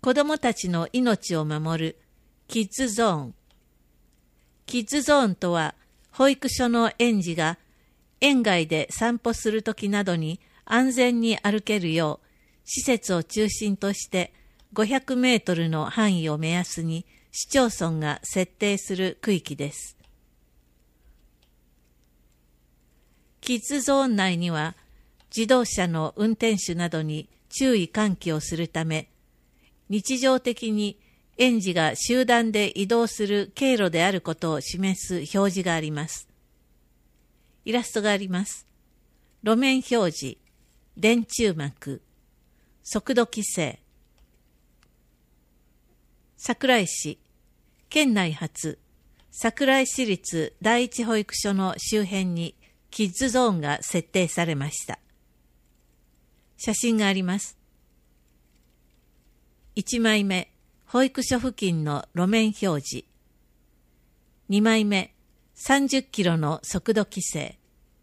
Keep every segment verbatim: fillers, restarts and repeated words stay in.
子どもたちの命を守るキッズゾーン。キッズゾーンとは、保育所の園児が園外で散歩するときなどに安全に歩けるよう、施設を中心としてごひゃくメートルの範囲を目安に市町村が設定する区域です。キッズゾーン内には、自動車の運転手などに注意喚起をするため、日常的に園児が集団で移動する経路であることを示す表示があります。イラストがあります。路面表示、電柱幕、速度規制。桜井市、県内初、桜井市立第一保育所の周辺にキッズゾーンが設定されました。写真があります。いちまいめ、保育所付近の路面表示。にまいめ、さんじゅっキロの速度規制。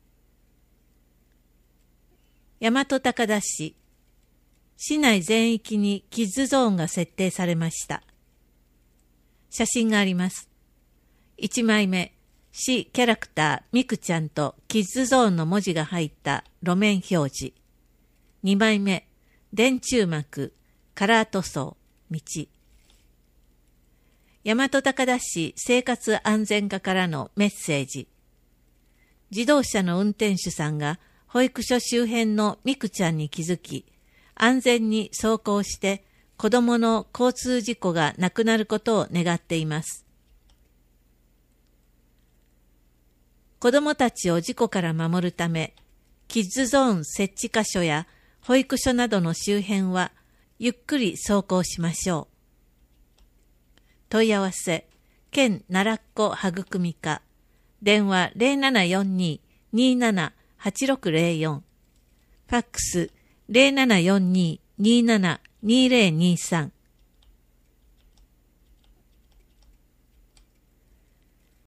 大和高田市、市内全域にキッズゾーンが設定されました。写真があります。いちまいめ、市キャラクターミクちゃんとキッズゾーンの文字が入った路面表示。にまいめ、電柱幕、カラー塗装、道。大和高田市生活安全課からのメッセージ。自動車の運転手さんが保育所周辺のミクちゃんに気づき、安全に走行して子どもの交通事故がなくなることを願っています。子どもたちを事故から守るため、キッズゾーン設置箇所や保育所などの周辺はゆっくり走行しましょう。問い合わせ、県奈良っ子育み課、電話 ゼロななよんに にーなな はちろくゼロよん、ファックス ゼロななよんに にーなな にーゼロにーさん。